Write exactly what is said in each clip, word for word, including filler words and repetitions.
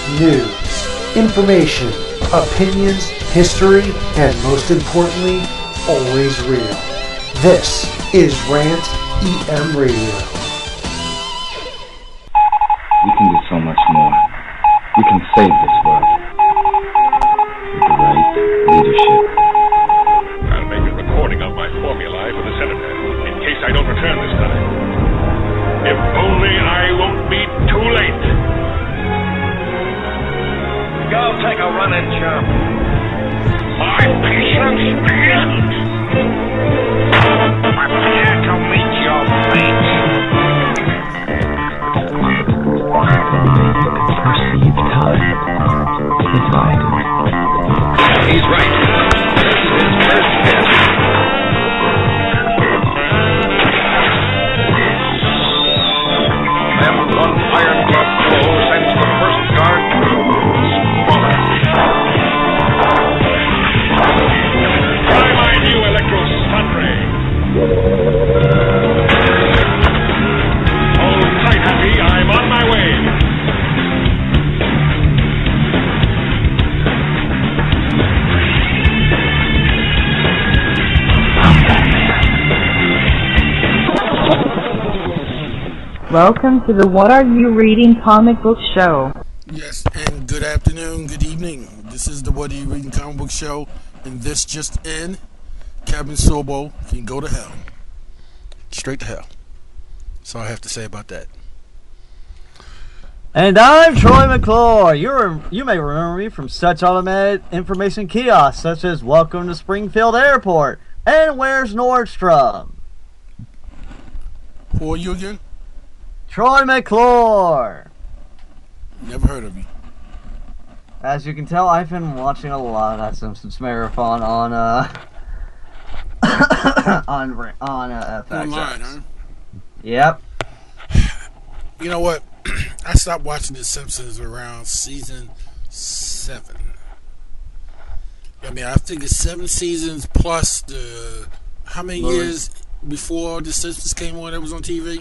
news, information, opinions, history, and most importantly, always real. This is Rant E M Radio. We can do so much more. We can save this world with the right leadership. I'll make a recording of my formulae for the senator, in case I don't return this time. If only I won't be too late. Go take a run and jump. My patience begins. Prepare to meet your fate. Perceive time divided. He's right. This is his first hit. Then one iron glove blow sends the first guard sprawling. Try my new electro-stun ray. Hold tight, Happy. I'm on my way. Welcome to the What Are You Reading comic book show. Yes, and good afternoon, good evening. This is the What Are You Reading comic book show, and this just in, Kevin Sorbo can go to hell. Straight to hell. That's all I have to say about that. And I'm Troy McClure. You you may remember me from such automated information kiosks such as Welcome to Springfield Airport and Where's Nordstrom? Who are you again? Troy McClure. Never heard of you. As you can tell, I've been watching a lot of that Simpsons marathon on uh on on uh, F X. Online, huh? Yep. You know what? I stopped watching The Simpsons around season seven. I mean, I think it's seven seasons plus the how many Lord. years before The Simpsons came on that was on T V?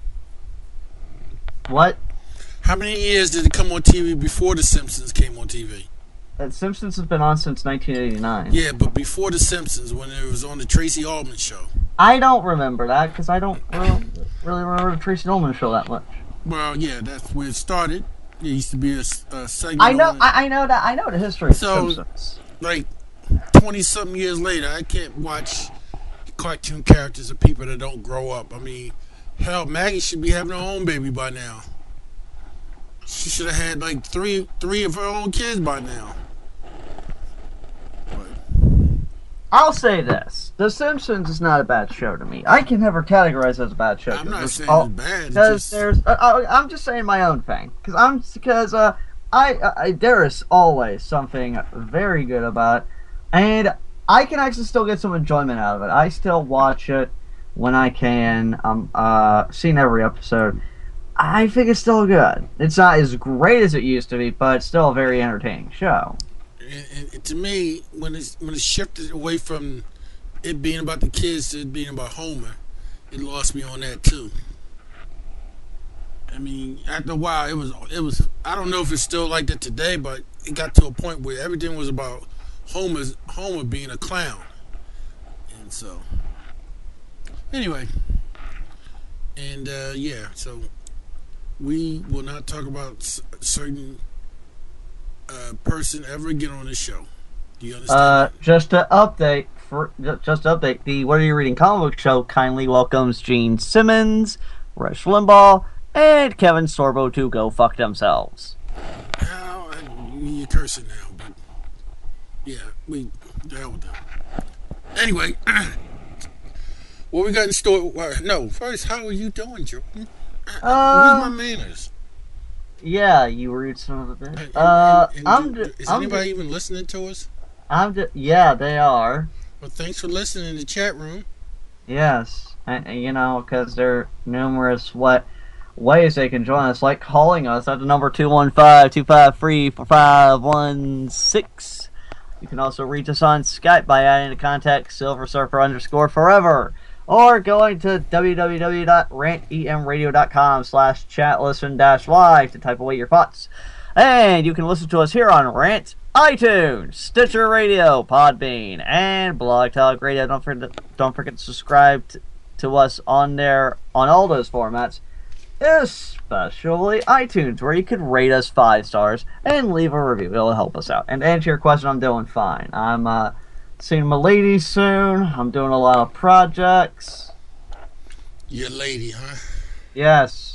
What? How many years did it come on T V before The Simpsons came on T V? Uh, Simpsons has been on since nineteen eighty-nine. Yeah, but before The Simpsons, when it was on the Tracy Ullman show. I don't remember that because I don't really, really remember the Tracy Ullman show that much. Well, yeah, that's where it started. There used to be a, a segment. I know, on it. I, I know that, I know the history of So, Simpsons. like, twenty-something years later, I can't watch cartoon characters of people that don't grow up. I mean, hell, Maggie should be having her own baby by now. She should have had, like, three three of her own kids by now. I'll say this: The Simpsons is not a bad show to me. I can never categorize it as a bad show. I'm not saying all, it's bad. Because It's just, there's, uh, uh, I'm just saying my own thing. Because I'm because uh, I, I there is always something very good about it, and I can actually still get some enjoyment out of it. I still watch it when I can. I'm uh, seen every episode. I think it's still good. It's not as great as it used to be, but it's still a very entertaining show. and, and to me, when it's when it shifted away from it being about the kids to it being about Homer, it lost me on that too. I mean, after a while, it was it was. I don't know if it's still like that today, but it got to a point where everything was about Homer's Homer being a clown, and so anyway, and uh, yeah, so we will not talk about s- certain uh, person ever again on this show. Do you understand? Uh, just to update for just to update the What Are You Reading comic book show kindly welcomes Gene Simmons, Rush Limbaugh, and Kevin Sorbo to go fuck themselves. Now, you're cursing now, but yeah, we the hell with them. Anyway, what we got in store? Well, no, first, how are you doing, Joe? Uh, Where's my manners? Yeah, you rude son of a bitch. And- Uh, and- and I'm. do- ju- is I'm anybody ju- even listening to us? I'm. Ju- yeah, they are. Well, thanks for listening in the chat room. Yes, and, and, you know, because there are numerous what ways they can join us, like calling us at the number two one five, two five three, four five one six. You can also reach us on Skype by adding the contact Silver Surfer underscore forever, or going to w w w dot rant e m radio dot com slash chat listen dash live to type away your thoughts. And you can listen to us here on Rant, iTunes, Stitcher Radio, Podbean, and Blog Talk Radio. Don't forget to, don't forget to subscribe to, to us on there on all those formats, especially iTunes, where you could rate us five stars and leave a review. It'll help us out. And to answer your question, I'm doing fine. I'm uh, seeing my lady soon. I'm doing a lot of projects. Your lady, huh? Yes.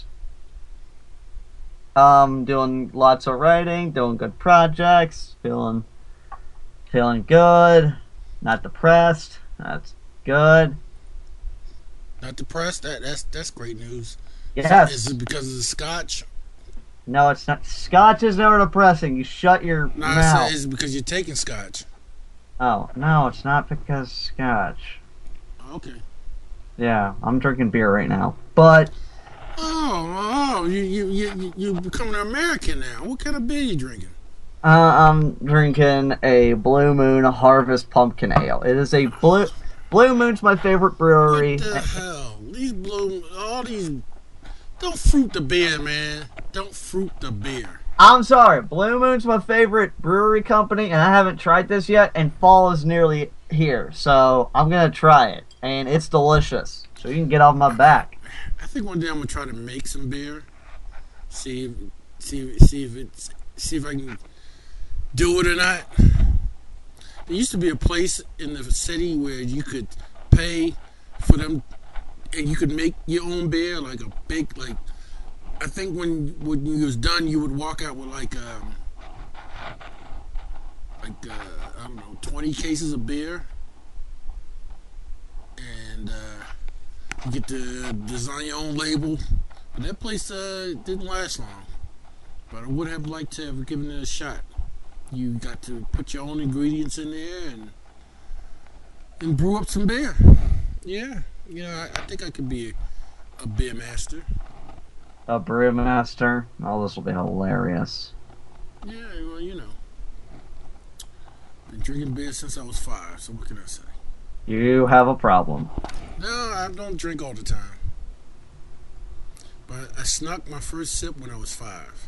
Um, doing lots of writing, doing good projects, feeling, feeling good, not depressed. That's good. Not depressed. That that's that's great news. Yes. Is it because of the scotch? No, it's not. Scotch is never depressing. You shut your No, I mouth. said it's because you're taking scotch. Oh no, it's not because scotch. Okay. Yeah, I'm drinking beer right now, but. Oh, oh, you you you you becoming an American now. What kind of beer you drinking? Uh, I'm drinking a Blue Moon Harvest Pumpkin Ale. It is a blue. Blue Moon's my favorite brewery. What the hell? These blue, all these. Don't fruit the beer, man. Don't fruit the beer. I'm sorry, Blue Moon's my favorite brewery company, and I haven't tried this yet. And fall is nearly here, so I'm gonna try it, and it's delicious. So you can get off my back. I think one day I'm gonna try to make some beer. See, if, see, see if it's, see if I can do it or not. There used to be a place in the city where you could pay for them, and you could make your own beer, like a big, like. I think when when you was done, you would walk out with like, um, like uh, I don't know, twenty cases of beer, and. Uh, You get to design your own label. But that place uh, didn't last long. But I would have liked to have given it a shot. You got to put your own ingredients in there and and brew up some beer. Yeah, you know, I, I think I could be a, a beer master. A brewmaster. Oh, this will be hilarious. Yeah, well, you know. Been drinking beer since I was five, so what can I say? You have a problem. No, I don't drink all the time. But I snuck my first sip when I was five.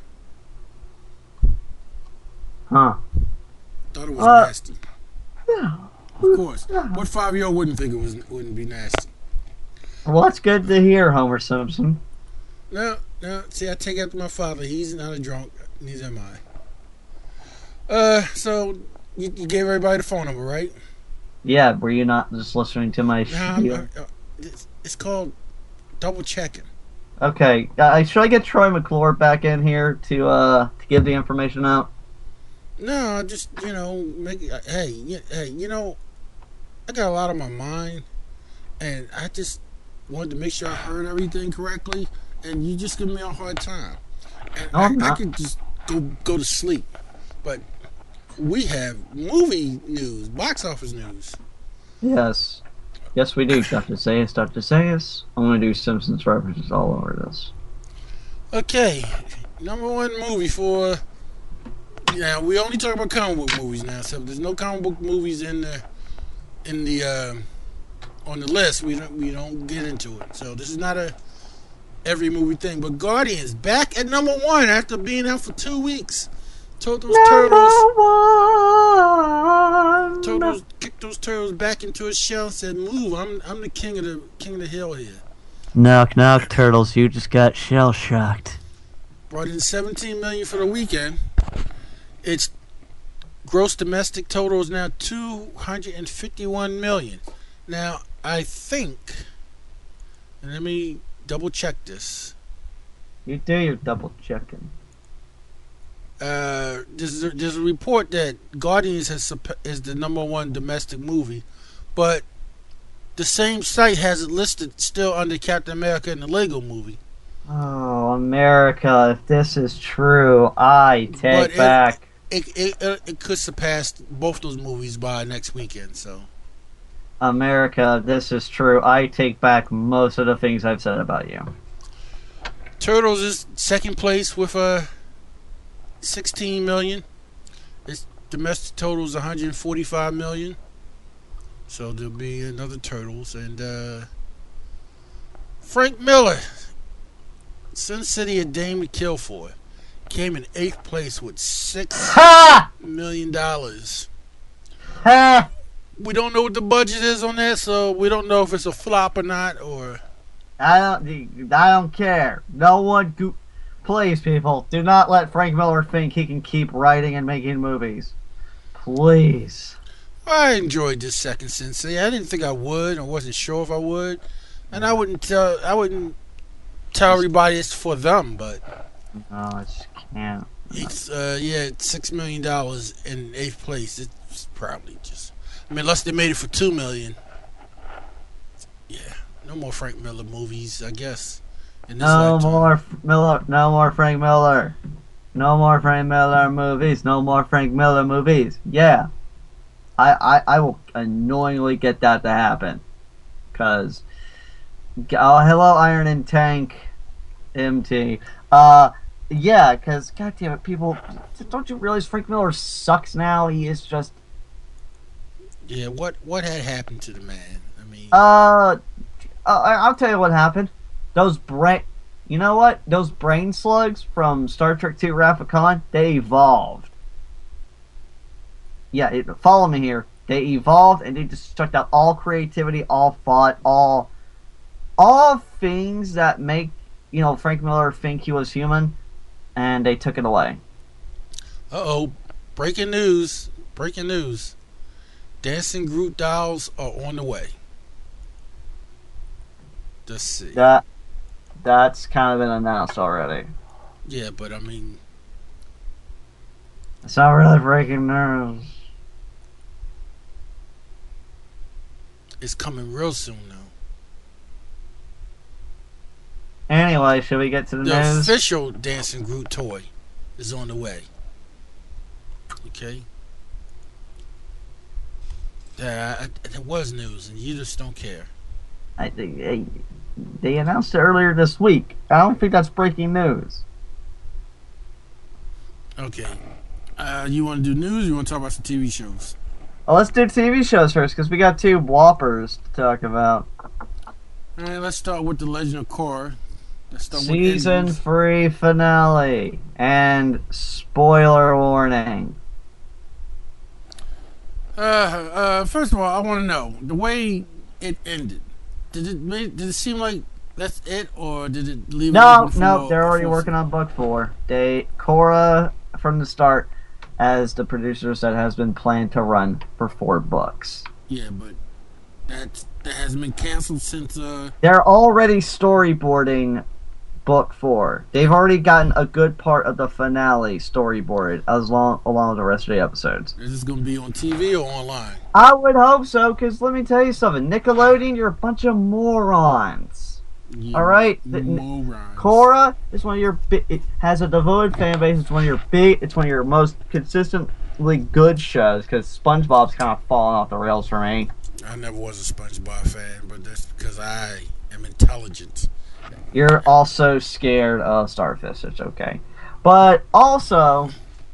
Huh. Thought it was Uh, nasty. Of course. What five-year-old wouldn't think it was wouldn't be nasty? Well, that's good to hear, Homer Simpson. No, no. See, I take after my father. He's not a drunk. Neither am I. Uh, so you, you gave everybody the phone number, right? Yeah, were you not just listening to my No, I'm, spiel? uh, it's, it's called double checking. Okay, uh, should I get Troy McClure back in here to uh to give the information out? No, just you know, make it, hey, you, hey, you know, I got a lot on my mind, and I just wanted to make sure I heard everything correctly, and you just give me a hard time, and No, I'm I, I not. could just go go to sleep, but we have movie news, box office news. Yes. Yes, we do, Doctor Zayas, Doctor Zayas. I'm going to do Simpsons references all over this. Okay, number one movie for. Now we only talk about comic book movies now, so there's no comic book movies in the in the uh, on the list. We don't we don't get into it. So this is not a every movie thing. But Guardians back at number one after being out for two weeks. Told those turtles, one. told those kicked those turtles back into a shell and said, "Move! I'm I'm the king of the king of the hill here." Knock knock, turtles! You just got shell shocked. Brought in seventeen million for the weekend. Its gross domestic total is now two hundred fifty-one million. Now I think, and let me double check this. You do your double checking. Uh, there's a, there's a report that Guardians has supp- is the number one domestic movie, but the same site has it listed still under Captain America and the Lego Movie. Oh, America! If this is true, I take But it- back. It, it it it could surpass both those movies by next weekend. So America, if this is true, I take back most of the things I've said about you. Turtles is second place with a sixteen million. Its domestic total is one hundred forty-five million. So there'll be another Turtles and uh, Frank Miller, Sin City, A Dame to Kill For. came in eighth place with six Ha! million dollars. Ha! We don't know what the budget is on that, so we don't know if it's a flop or not. Or I don't. I don't care. No one. Go- Please, people, do not let Frank Miller think he can keep writing and making movies. Please. I enjoyed this second Sensei. I didn't think I would. I wasn't sure if I would, and I wouldn't tell. I wouldn't tell everybody it's for them. But No, I just can't. it's uh, yeah, it's six million dollars in eighth place. It's probably just. I mean, unless they made it for two million. Yeah, no more Frank Miller movies, I guess. In this No lifetime. more F- Miller. No more Frank Miller. No more Frank Miller movies. No more Frank Miller movies. Yeah. I, I, I will annoyingly get that to happen. Because, oh, hello, Iron and Tank, M T. Uh, yeah, because, goddammit, people, don't you realize Frank Miller sucks now? He is just, Yeah, what what had happened to the man? I mean, uh, uh I'll tell you what happened. Those brain, you know what? Those brain slugs from Star Trek two Wrath of Khan, they evolved. Yeah, it, follow me here. They evolved and they just sucked out all creativity, all thought, all, all things that make, you know, Frank Miller think he was human, and they took it away. uh oh, breaking news! Breaking news! Dancing Groot dolls are on the way. Let's see. That, that's kind of been announced already. Yeah, but I mean, It's not really breaking news. it's coming real soon now. Anyway, should we get to the, The news? official Dancing Groot toy is on the way. Okay. That uh, was news, and you just don't care. I think they, they announced it earlier this week. I don't think that's breaking news. Okay. Uh, you want to do news? Or you want to talk about some T V shows? Well, let's do T V shows first, because we got two whoppers to talk about. All right. Let's start with the Legend of Korra. Let's start Season with three finale. And spoiler warning. Uh, uh, first of all, I want to know the way it ended. Did it make, did it seem like that's it, or did it leave? it No, open for no, more- they're already for- working on book four. They Korra, from the start, as the producer said, has been planned to run for four books. Yeah, but that that hasn't been canceled since. Uh, They're already storyboarding book four. They've already gotten a good part of the finale storyboarded, as long along with the rest of the episodes. is this gonna be on T V or online? I would hope so, because let me tell you something. Nickelodeon, you're a bunch of morons. You All right, the- morons. Korra is one of your bi- it has a devoted fan base. It's one of your big. It's one of your most consistently good shows. Because SpongeBob's kind of fallen off the rails for me. I never was a SpongeBob fan, but that's because I am intelligent. You're also scared of Starfish. It's okay, but also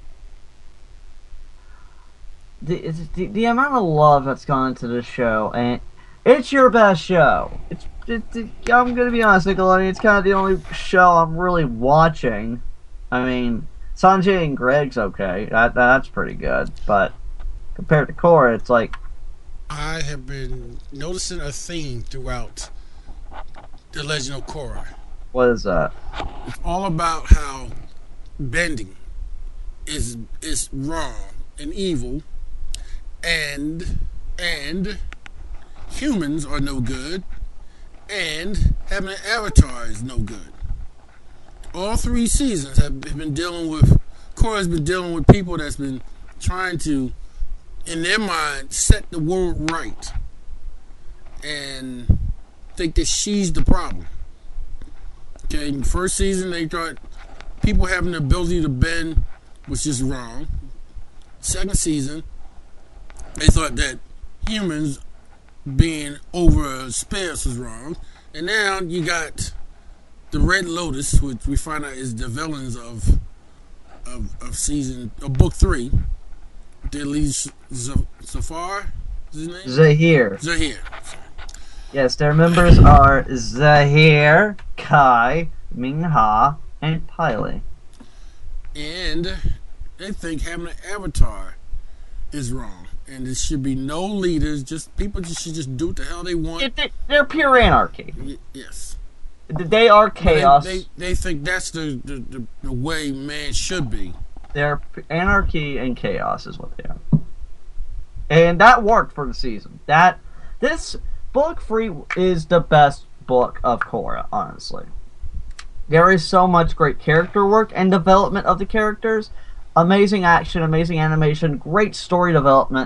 the it's the, the amount of love that's gone into this show, and it's your best show. It's, it's it, I'm gonna be honest, Nickelodeon. It's kind of the only show I'm really watching. I mean, Sanjay and Greg's okay. That that's pretty good, but compared to Korra, it's like I have been noticing a theme throughout the Legend of Korra. what is that? It's all about how bending is is wrong and evil, and and humans are no good, and having an avatar is no good. All three seasons have been dealing with Korra's been dealing with people that's been trying to, in their mind, set the world right, and think that she's the problem. Okay, in the first season they thought people having the ability to bend was just wrong. Second season, they thought that humans being over space was wrong. And now you got the Red Lotus, which we find out is the villains of of, of season of book three. Their lead Z- Zafar, is his name? Zahir. Zahir. Yes, their members are Zahir, Kai, Mingha, and Piley. And they think having an avatar is wrong. And there should be no leaders. Just people just should just do what the hell they want. It, it, they're pure anarchy. Y- yes. They are chaos. They, they, they think that's the, the, the, the way man should be. They're anarchy and chaos is what they are. And that worked for the season. That this book three is the best book of Korra, honestly. There is so much great character work and development of the characters. Amazing action, amazing animation, great story development.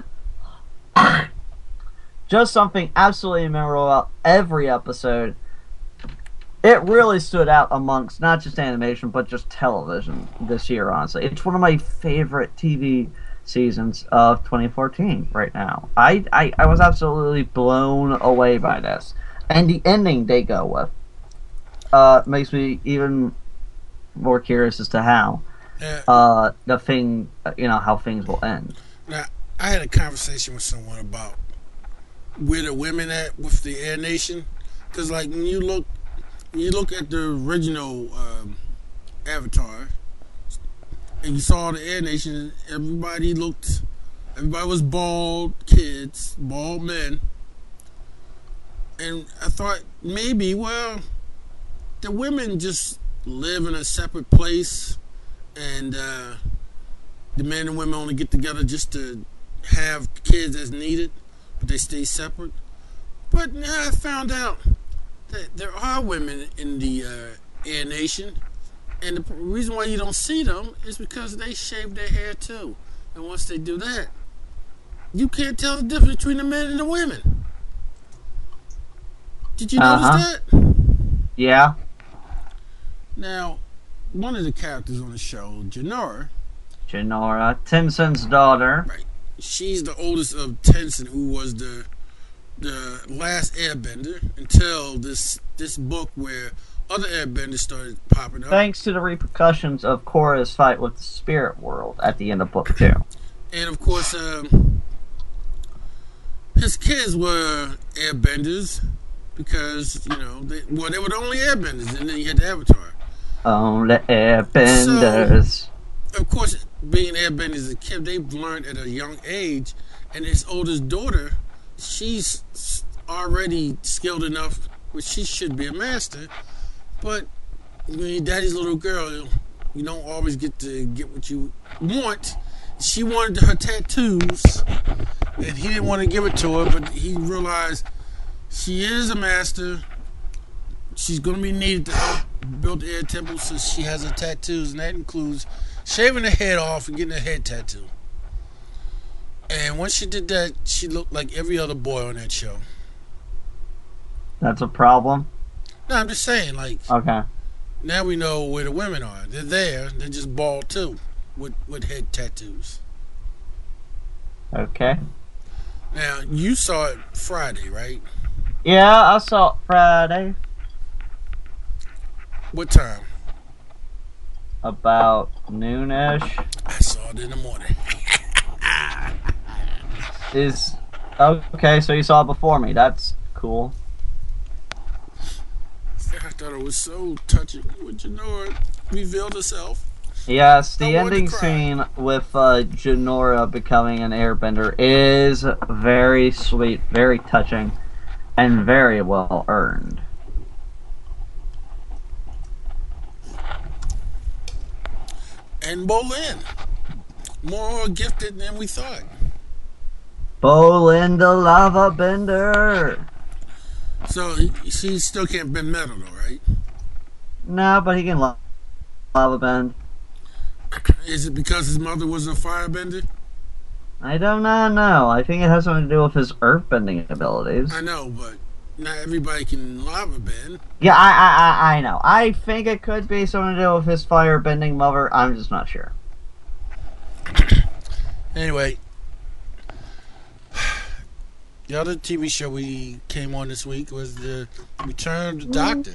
Just something absolutely memorable about every episode. It really stood out amongst not just animation, but just television this year, honestly. It's one of my favorite T V seasons of twenty fourteen right now. I, I, I was absolutely blown away by this. And the ending they go with uh, makes me even more curious as to how Uh, uh, the thing, you know, how things will end. now, I had a conversation with someone about where the women at with the Air Nation. Because, like, when you look when you look at the original um, Avatar, and you saw the Air Nation, everybody looked, everybody was bald kids, bald men. And I thought maybe, well, the women just live in a separate place, and uh, the men and women only get together just to have kids as needed, but they stay separate. But now I found out that there are women in the uh, Air Nation, and the reason why you don't see them is because they shave their hair too. And once they do that, you can't tell the difference between the men and the women. Did you Uh-huh. notice that? Yeah. Now, one of the characters on the show, Janora, Jinora, Tinson's daughter. right? She's the oldest of Tenzin, who was the the last Airbender until this this book where other Airbenders started popping up. Thanks to the repercussions of Korra's fight with the spirit world at the end of book two. And of course, um, his kids were Airbenders because you know, they, well, they were the only Airbenders, and then you had the Avatar. Only airbenders. Of course, being Airbenders as a kid, they've learned at a young age, and his oldest daughter, she's already skilled enough, which she should be a master. But when you're daddy's little girl, you don't always get to get what you want. She wanted her tattoos, and he didn't want to give it to her, but he realized she is a master. She's going to be needed to help build the air temple, so she has her tattoos, and that includes shaving her head off and getting a head tattoo. And once she did that, she looked like every other boy on that show. That's a problem? No, I'm just saying, like, Okay. now we know where the women are. They're there. They're just bald, too, with, with head tattoos. Okay. Now, you saw it Friday, right? Yeah, I saw it Friday. What time? About noonish. I saw it in the morning. Is okay, so you saw it before me. That's cool. I thought it was so touching when Janora revealed herself. Yes, the I wanted to ending cry. scene with uh, Jinora becoming an airbender is very sweet, very touching, and very well earned. And Bolin, more gifted than we thought. Bolin the lava bender. So he, she still can't bend metal, though, right? No, but he can lo- lava bend. Is it because his mother was a firebender? I do not know. I think it has something to do with his earthbending abilities. I know, but not everybody can lava bend. Yeah, I, I, I, I know. I think it could be something to do with his firebending mother. I'm just not sure. Anyway, the other T V show we came on this week was the Return of the Doctor.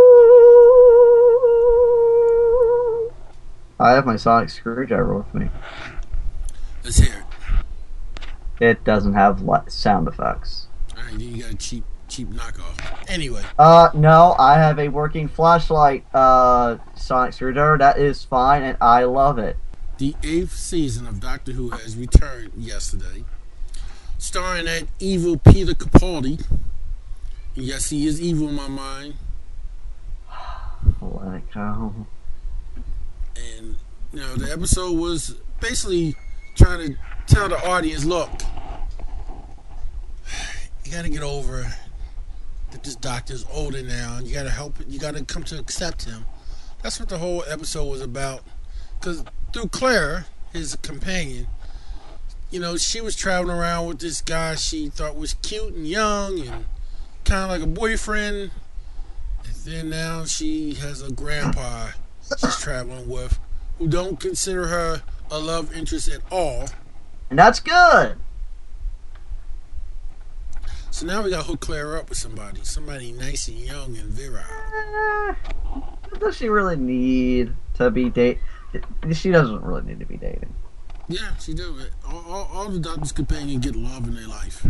I have my sonic screwdriver with me. Let's hear it. It doesn't have li- sound effects. All right, you got a cheap, cheap cheap knockoff. Anyway. Uh, no, I have a working flashlight, uh, sonic screwdriver. That is fine, and I love it. The eighth season of Doctor Who has returned yesterday, starring that evil Peter Capaldi. Yes, he is evil in my mind. Let it go. And, you know, the episode was basically trying to tell the audience, look, you gotta get over that this doctor's older now, and you gotta help, you gotta come to accept him. That's what the whole episode was about. Because through Clara, his companion, you know, she was traveling around with this guy she thought was cute and young and kind of like a boyfriend. And then now she has a grandpa she's traveling with who don't consider her a love interest at all. And that's good. So now we got to hook Claire up with somebody. Somebody nice and young and virile. Eh, does she really need to be date? She doesn't really need to be dating. Yeah, she do. All, all, all the Doctor's companions get love in their life.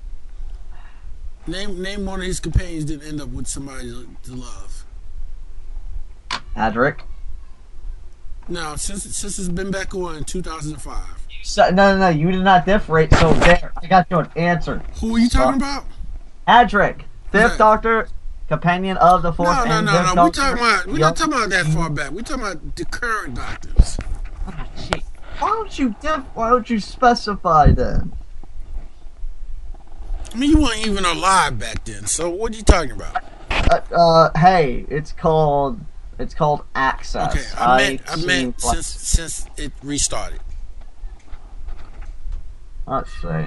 Name name one of his companions didn't end up with somebody to, to love. Adric? No, since since it's been back on in two thousand five. So, no, no, no, you did not differentiate. So there, I got you an answer. Who are you talking uh, about? Adric, Fifth that? Doctor, companion of the Fourth. No, no, and no, Fifth no. We Doctor. talking about we're Yep. not talking about that far back. We're talking about the current Doctors. Oh, gee. Why don't you diff- Why don't you specify then? I mean, you weren't even alive back then. So what are you talking about? Uh, uh hey, it's called it's called Access. Okay, I meant I seen meant fla- since since it restarted. Let's see.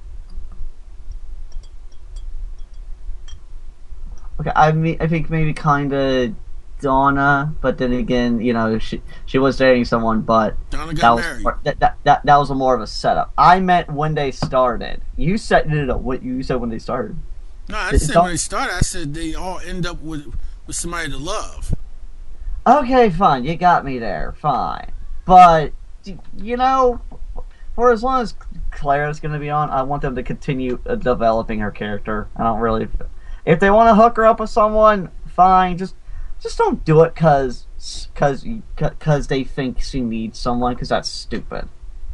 Okay, I mean, I think maybe kind of Donna, but then again, you know, she she was dating someone, but Donna that got was married. more, that, that that that was a more of a setup. I meant when they started. You said no, no, no. What you said when they started? No, I didn't It's say all- when they started. I said they all end up with with somebody to love. Okay, fine. You got me there. Fine, but you know, for as long as Claire's going to be on, I want them to continue uh, developing her character. I don't really. If they want to hook her up with someone, fine. Just, just don't do it because, because, because they think she needs someone. Because that's stupid.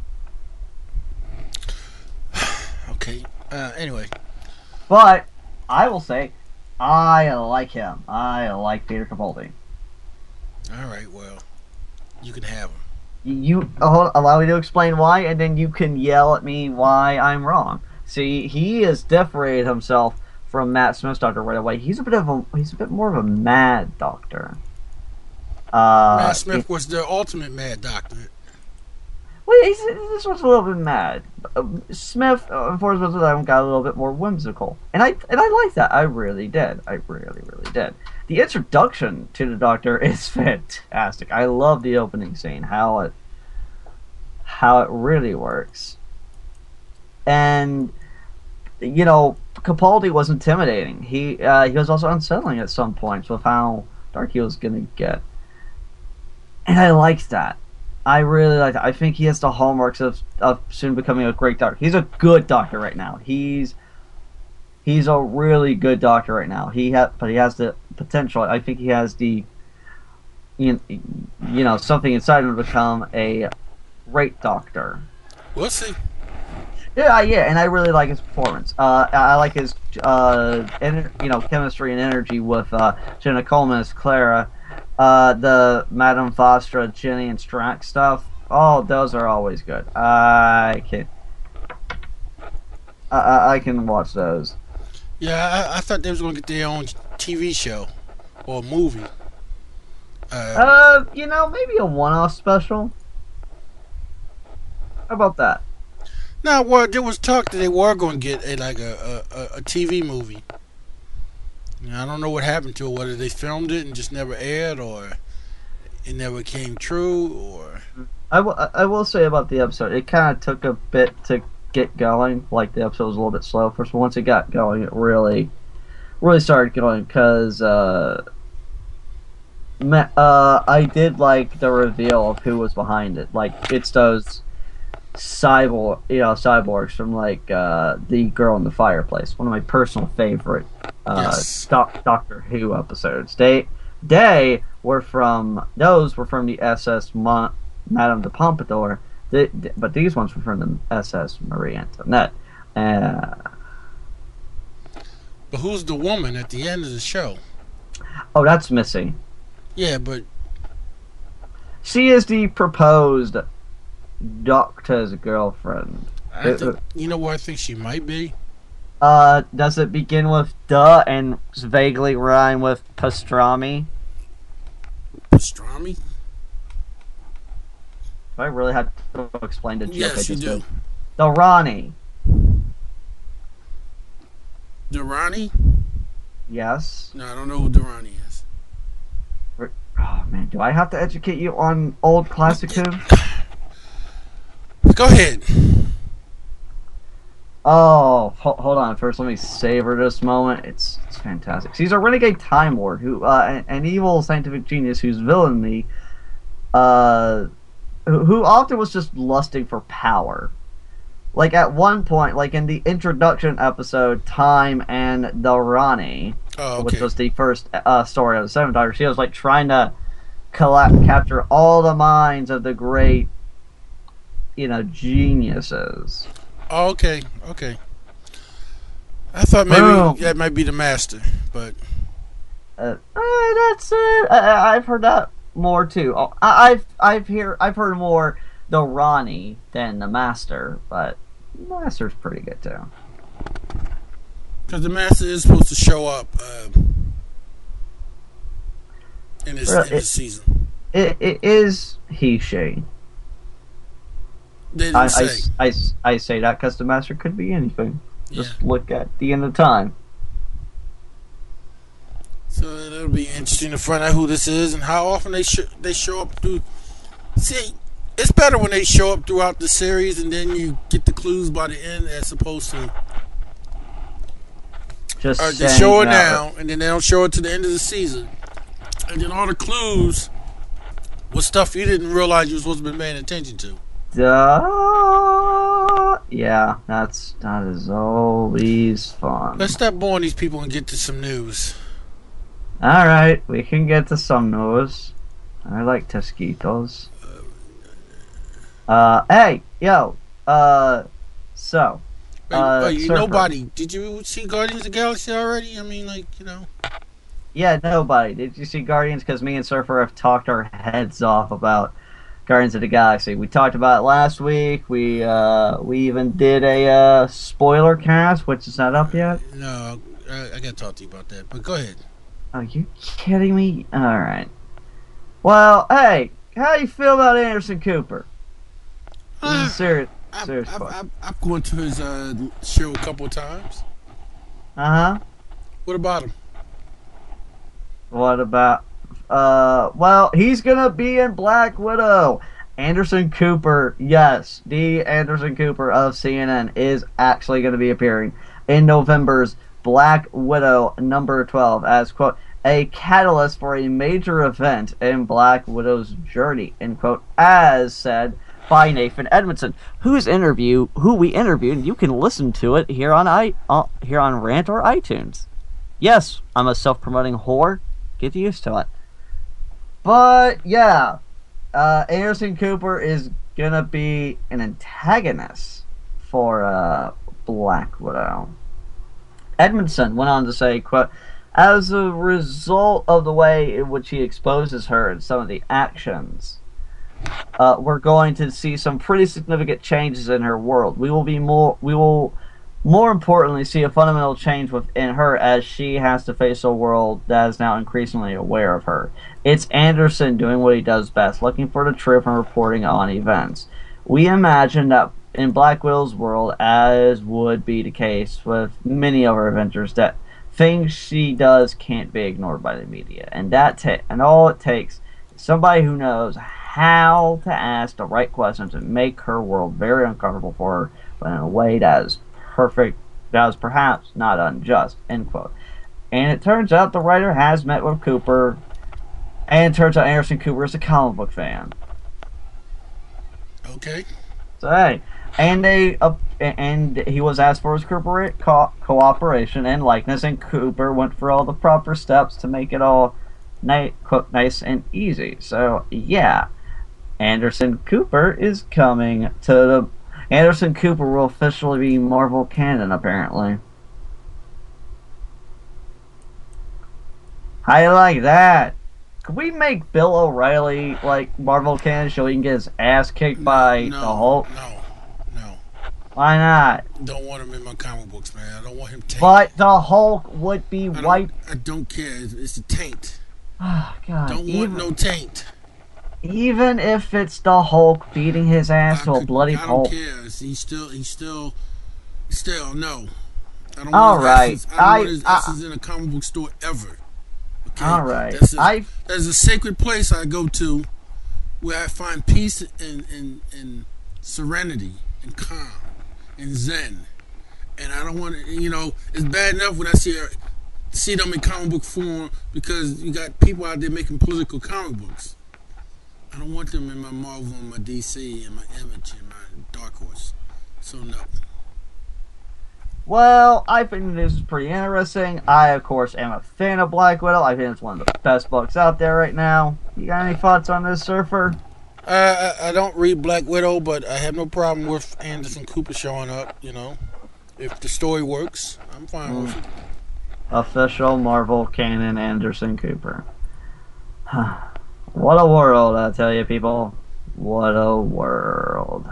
Okay. Uh, anyway, But I will say, I like him. I like Peter Capaldi. all right. Well, you can have him. You hold, allow me to explain why, and then you can yell at me why I'm wrong. See, he has separated himself from Matt Smith's Doctor right away. He's a bit of a he's a bit more of a mad Doctor. Uh, Matt Smith it- was the ultimate mad doctor. well, he's, this was a little bit mad. Uh, Smith, uh, unfortunately, got a little bit more whimsical, and I and I like that. I really did. I really, really did. The introduction to the Doctor is fantastic. I love the opening scene, how it how it really works. And you know, Capaldi was intimidating. He uh, he was also unsettling at some points with how dark he was gonna get. And I liked that. I really like that. I think he has the hallmarks of, of soon becoming a great doctor. He's a good doctor right now. He's he's a really good doctor right now. He ha- but he has the potential. I think he has the you, you know something inside him to become a great doctor. We'll see. Yeah, yeah, and I really like his performance. Uh, I I like his uh, ener- you know chemistry and energy with uh, Jenna Coleman as Clara. Uh, the Madame Fostra, Ginny, and Strack stuff. Oh, those are always good. I can, I, I I can watch those. Yeah, I, I thought they was gonna get their own T V show or movie. Uh, Uh, you know, maybe a one-off special. How about that? now, well, there was talk that they were gonna get a like a a, a, a T V movie. Now, I don't know what happened to it. Whether they filmed it and just never aired, or it never came true, or I will, I will say about the episode, it kind of took a bit to get going. Like, the episode was a little bit slow first, but once it got going, it really, really started going, because, uh, ma- uh, I did like the reveal of who was behind it. Like, it's those, cyborg, you know, cyborgs from like uh, the Girl in the Fireplace, one of my personal favorite uh, Yes. doc, Doctor Who episodes. They they were from those were from the S S Ma- Madame de Pompadour, the, the- but these ones were from the S S Marie Antoinette. Uh, But who's the woman at the end of the show? oh, that's Missy. Yeah, but She is the proposed Doctor's girlfriend. I Uh, think, you know what I think she might be? Uh, does it begin with duh and vaguely rhyme with pastrami? Pastrami? Do I really have to explain the joke I Yes, you just do. did? The Ronnie. Durrani? Yes. No, I don't know who Durrani is. Oh man, do I have to educate you on old classic Who? Go ahead. Oh, ho- hold on. First, let me savor this moment. It's it's fantastic. She's a renegade Time Lord, who uh, an, an evil scientific genius whose villainy, uh, who, who often was just lusting for power. Like at one point, like in the introduction episode, Time and the Ronnie, Oh, which okay. was the first uh, story of the Seventh Doctor, she was like trying to collect, capture all the minds of the great, you know, geniuses. Oh, okay, okay. I thought maybe Boom. that might be the master, but Uh, uh, that's it. I, I- I've heard that more too. Oh, I, I've I've hear I've heard more the Ronnie than the Master, but the Master's pretty good too. because the master is supposed to show up uh, in this, Well, in this it- season. It, it is he she. They didn't I, I, say. I, I say that because the Master could be anything. Yeah. Just look at the end of time. So it'll be interesting to find out who this is and how often they sh- they show up through. See, it's better when they show up throughout the series and then you get the clues by the end as opposed to Just or they saying show it that- now and then they don't show it to the end of the season, and then all the clues was stuff you didn't realize you were supposed to be paying attention to. Duh. Yeah, that's that is always fun. Let's stop boring these people and get to some news. All right, we can get to some news. I like Tosquitos. Uh, hey, yo. Uh, so. Hey, Uh, hey, Surfer. nobody, did you see Guardians of the Galaxy already? I mean, like, you know. Yeah, nobody. Did you see Guardians? Because me and Surfer have talked our heads off about Guardians of the Galaxy. We talked about it last week. We uh, we even did a uh, spoiler cast, which is not up yet. No, I, I gotta talk to you about that. But go ahead. Are you kidding me? All right. Well, hey, how you feel about Anderson Cooper? This is a serious, I've, serious I've, question. I've, I've gone to his uh, show a couple of times. Uh huh. What about him? What about? Uh, well, he's gonna be in Black Widow. Anderson Cooper, yes, the Anderson Cooper of C N N is actually going to be appearing in November's Black Widow number twelve as, quote, a catalyst for a major event in Black Widow's journey, end quote, as said by Nathan Edmondson, whose interview, who we interviewed, and you can listen to it here on i uh, here on Rant or iTunes. Yes, I'm a self-promoting whore. Get used to it. But yeah, uh, Anderson Cooper is gonna be an antagonist for uh, Black Widow. Edmondson went on to say, quote, as a result of the way in which he exposes her and some of the actions, uh, we're going to see some pretty significant changes in her world. We will be more, we will more importantly see a fundamental change within her as she has to face a world that is now increasingly aware of her. It's Anderson doing what he does best, looking for the truth and reporting on events. We imagine that in Black Widow's world, as would be the case with many of her adventures, that things she does can't be ignored by the media, and that ta- and all it takes is somebody who knows how to ask the right questions and make her world very uncomfortable for her, but in a way that is perfect, that is perhaps not unjust, end quote. And it turns out the writer has met with Cooper, and it turns out Anderson Cooper is a comic book fan. Okay. So, hey, and they uh, and he was asked for his corporate co- cooperation and likeness, and Cooper went through all the proper steps to make it all ni- quote, nice and easy. So yeah, Anderson Cooper is coming to the. Anderson Cooper will officially be Marvel canon, apparently. How you like that? Could we make Bill O'Reilly like Marvel canon so he can get his ass kicked by no, the Hulk? No, no. Why not? Don't want him in my comic books, man. I don't want him taint. But the Hulk would be I don't, wiped. I don't care. It's, it's a taint. Oh, God. Don't even, want no taint. Even if it's the Hulk beating his ass I to a could- bloody I don't pulp. care. He's still, he's still, still no. I don't All want right. his essence, I don't I- want his I- essence in a comic book store ever. Okay? All right. That's a, I There's a sacred place I go to where I find peace and, and, and serenity and calm and zen. And I don't want to, you know, it's bad enough when I see her, see them in comic book form because you got people out there making political comic books. I don't want them in my Marvel and my D C and my Image and my Dark Horse. So no. Well, I think this is pretty interesting. I, of course, am a fan of Black Widow. I think it's one of the best books out there right now. You got any thoughts on this, Surfer? Uh, I, I don't read Black Widow, but I have no problem with Anderson Cooper showing up, you know. If the story works, I'm fine mm. with it. Official Marvel canon Anderson Cooper. What a world, I tell you, people. What a world.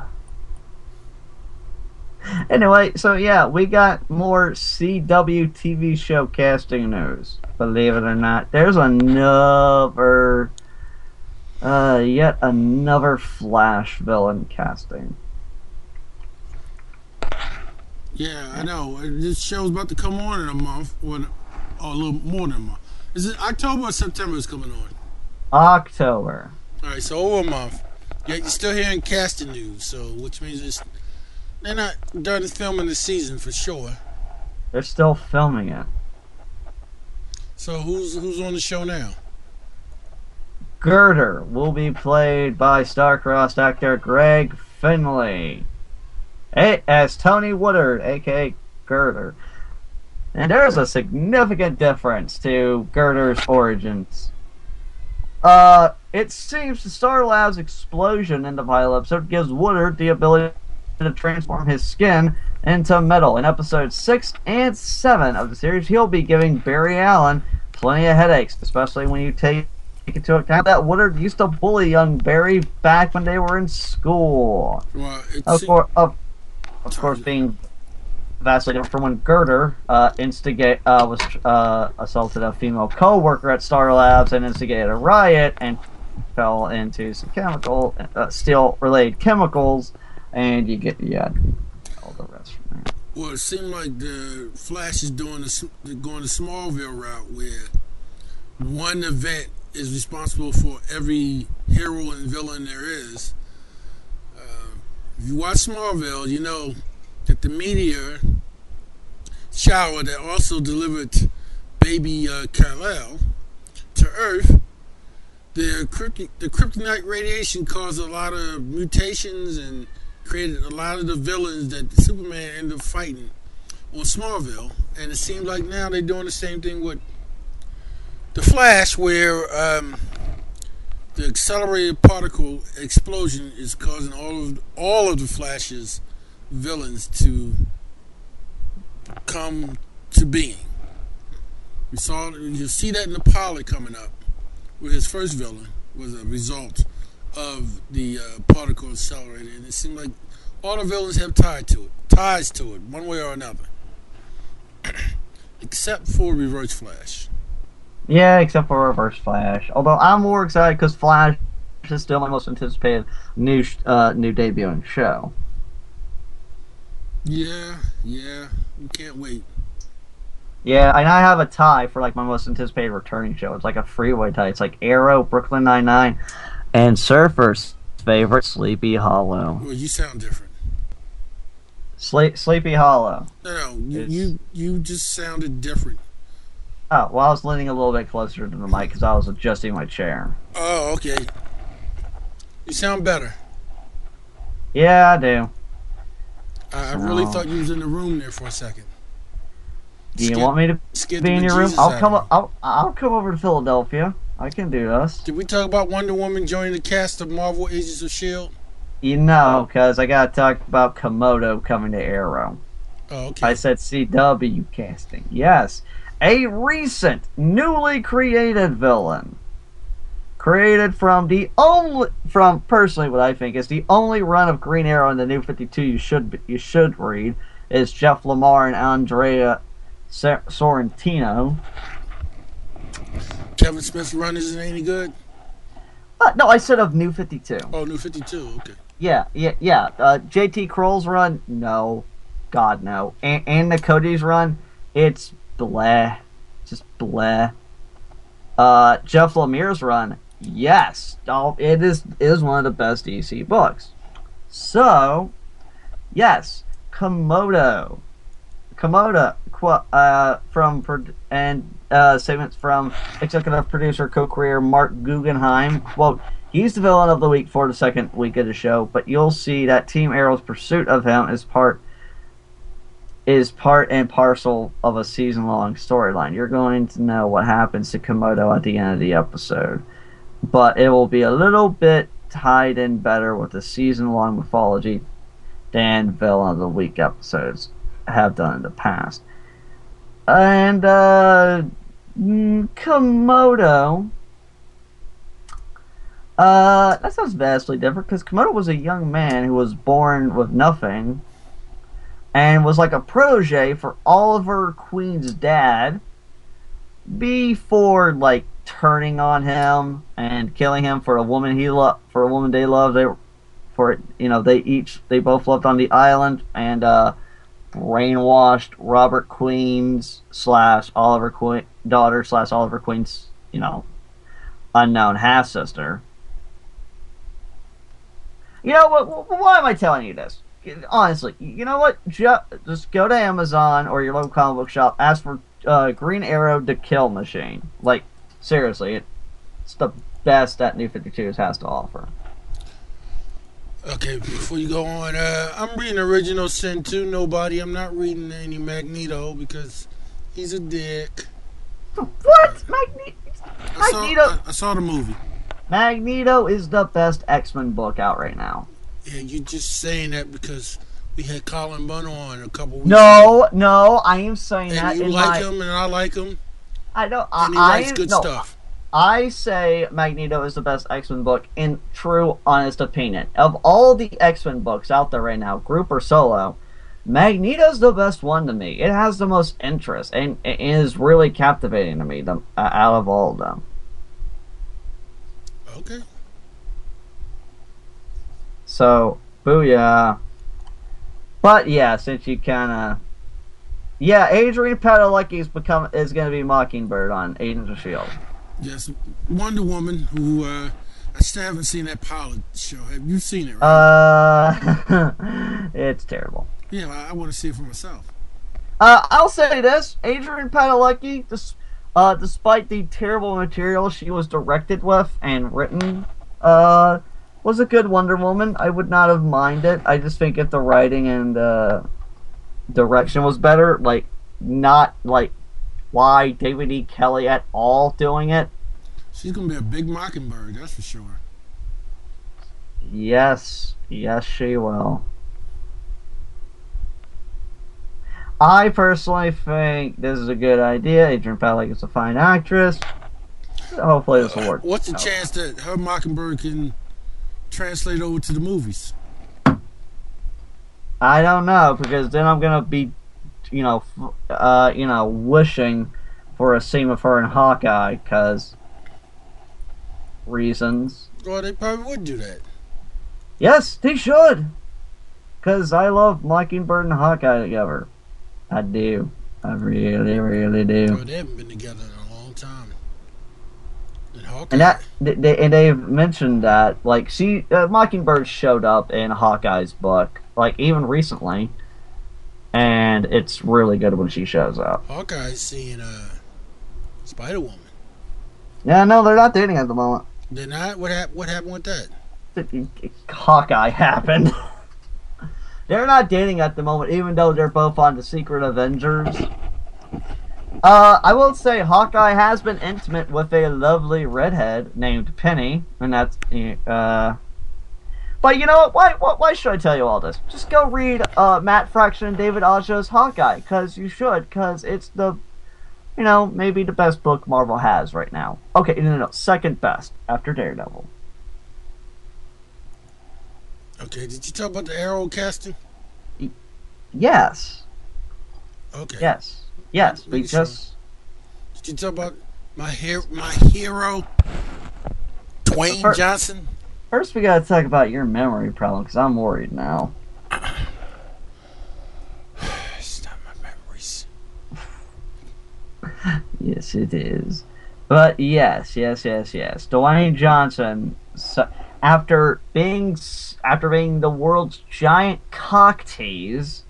Anyway, so yeah, we got more C W T V show casting news. Believe it or not, there's another, uh, yet another Flash villain casting. Yeah, I know. This show's about to come on in a month, or a little more than a month. Is it October or September is coming on? October. All right, so over a month. Yet you're still hearing casting news, so which means it's they're not done filming the season for sure. They're still filming it. So who's who's on the show now? Girder will be played by star-crossed actor Greg Finley, as Tony Woodard, aka Girder. And there's a significant difference to Girder's origins. Uh, it seems the Star Labs explosion in the pilot episode gives Woodard the ability to transform his skin into metal. In episodes six and seven of the series, he'll be giving Barry Allen plenty of headaches, especially when you take into account that Woodard used to bully young Barry back when they were in school. Well, it's of course, of, of course, being vastly different from when Girder uh, instigate uh, was uh, assaulted a female co-worker at Star Labs and instigated a riot and fell into some chemical, uh, steel-related chemicals, and you get yeah all the rest from there. Well, it seemed like the Flash is doing the going the Smallville route, where one event is responsible for every hero and villain there is. Uh, if you watch Smallville, you know that the meteor shower that also delivered baby uh, Kal-El to Earth, the, krypt- the kryptonite radiation caused a lot of mutations and created a lot of the villains that Superman ended up fighting on Smallville. And it seems like now they're doing the same thing with the Flash, where um, the accelerated particle explosion is causing all of all of the Flash's villains to come to being. We saw you see that in the pilot coming up, where his first villain was a result of the uh, particle accelerator, and it seemed like all the villains have tied to it, ties to it, one way or another, except for Reverse Flash. Yeah, except for Reverse Flash. Although I'm more excited because Flash is still my most anticipated new uh, new debuting show. Yeah, yeah, we can't wait. Yeah, and I have a tie for like my most anticipated returning show. It's like a freeway tie. It's like Arrow, Brooklyn Nine-Nine, and Surfer's favorite, Sleepy Hollow. Well, you sound different. Sle- Sleepy Hollow. No, no, you, you you just sounded different. Oh, well, I was leaning a little bit closer to the mic because I was adjusting my chair. Oh, okay. You sound better. Yeah, I do. I, I really So- thought you was in the room there for a second. Do you Scared- want me to scared be the in your room? bejesus I'll out come. of o- me. I'll I'll come over to Philadelphia. I can do this. Did we talk about Wonder Woman joining the cast of Marvel Agents of S H I E L D? You know, because I gotta talk about Komodo coming to Arrow. Oh, okay. I said C W casting. Yes, a recent, newly created villain, created from the only, from personally what I think is the only run of Green Arrow in the New fifty-two you should be- you should read is Jeff Lemire and Andrea Sor- Sorrentino. Kevin Smith's run isn't any good? Uh, no, I said of New fifty-two. Oh, New fifty-two, okay. Yeah, yeah, yeah. Uh, J T Kroll's run, no, God no. And, and the Cody's run, it's bleh, just bleh. Uh, Jeff Lemire's run, yes, oh, it is is one of the best D C books. So, yes, Komodo, Komodo, qu- uh, from pro- and uh, segments from executive producer co-creator Mark Guggenheim. Quote. He's the villain of the week for the second week of the show, but you'll see that Team Arrow's pursuit of him is part is part and parcel of a season-long storyline. You're going to know what happens to Komodo at the end of the episode, but it will be a little bit tied in better with the season-long mythology than Villain of the Week episodes have done in the past. And, uh, mm, Komodo... Uh, that sounds vastly different because Komodo was a young man who was born with nothing and was like a protege for Oliver Queen's dad before like turning on him and killing him for a woman he loved, for a woman they loved. They for you know they each they both lived on the island and uh, brainwashed Robert Queen's slash Oliver Queen daughter slash Oliver Queen's you know unknown half sister. You know what? Why am I telling you this? Honestly, you know what? Just go to Amazon or your local comic book shop. Ask for uh, Green Arrow The Kill Machine. Like, seriously, it's the best that New fifty-two has to offer. Okay, before you go on, uh, I'm reading Original Sin two, Nobody. I'm not reading any Magneto because he's a dick. What? Magneto? I saw, Magneto? I, I saw the movie. Magneto is the best X-Men book out right now. Yeah, you're just saying that because we had Colin Bunn on a couple weeks No, no, I am saying ago. that And you in like my... him and I like him. I don't... And he I, writes good no, stuff. I say Magneto is the best X-Men book in true, honest opinion. Of all the X-Men books out there right now, group or solo, Magneto's the best one to me. It has the most interest and it is really captivating to me the, uh, out of all of them. Okay. So, booyah. But yeah, since you kind of... Yeah, Adrian Padalecki is, become, is going to be Mockingbird on Agents of S H I E L D. Yes, Wonder Woman, who uh, I still haven't seen that pilot show. Have you seen it, right? Uh, it's terrible. yeah, I, I want to see it for myself. Uh, I'll say this: Adrian Padalecki, dis- uh, despite the terrible material she was directed with and written, uh, was a good Wonder Woman. I would not have minded. I just think if the writing and uh, direction was better, like not like why David E. Kelly at all doing it. She's gonna be a big Mockingbird, that's for sure. Yes, yes, she will. I personally think this is a good idea. Adrian Padalecki is a fine actress. Hopefully this will work. What's the out. chance that her Mockingbird can translate over to the movies? I don't know, because then I'm gonna be, you know, f- uh, you know, wishing for a scene with her and Hawkeye, cause reasons. Well, they probably would do that. Yes, they should, cause I love Mockingbird and Hawkeye together. I do. I really, really do. Well, they haven't been together in a long time. And Hawkeye. And that, they, and they've mentioned that, like, she, uh, Mockingbird showed up in Hawkeye's book, like, even recently, and it's really good when she shows up. Hawkeye's seeing uh, Spider Woman. Yeah, no, they're not dating at the moment. They're not. What happened? What happened with that? Hawkeye happened. They're not dating at the moment, even though they're both on the Secret Avengers. Uh, I will say Hawkeye has been intimate with a lovely redhead named Penny, and that's uh. But you know what? Why, why? Why should I tell you all this? Just go read uh, Matt Fraction and David Aja's Hawkeye, because you should, because it's the, you know, maybe the best book Marvel has right now. Okay, no, no, no, second best after Daredevil. Okay, did you talk about the Arrow casting? Yes. Okay. Yes. Yes. Make We sure. just. Did you talk about my hero, my hero, Dwayne First- Johnson? First, we gotta talk about your memory problem, because I'm worried now. It's not my memories. Yes, it is. But yes, yes, yes, yes. Dwayne Johnson, so, after being after being the world's giant cock tease,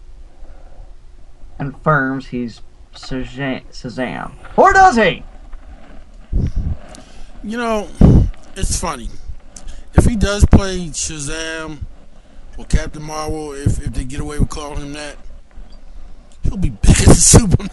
confirms he's Shazam. Shazam. Or does he? You know, it's funny. If he does play Shazam or Captain Marvel, if, if they get away with calling him that, he'll be bigger than Superman.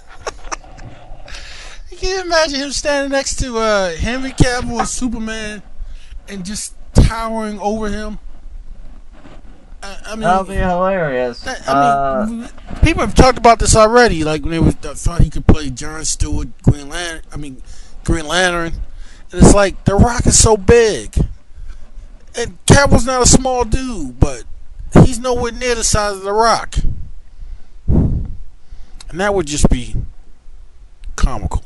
Can you imagine him standing next to uh, Henry Cavill or Superman and just towering over him? I, I mean, That'll be hilarious. I, uh, I mean, people have talked about this already. Like when they was, I thought he could play Jon Stewart, Green Lantern. I mean, Green Lantern, and it's like The Rock is so big. And Cavill's not a small dude, but he's nowhere near the size of The Rock. And that would just be comical.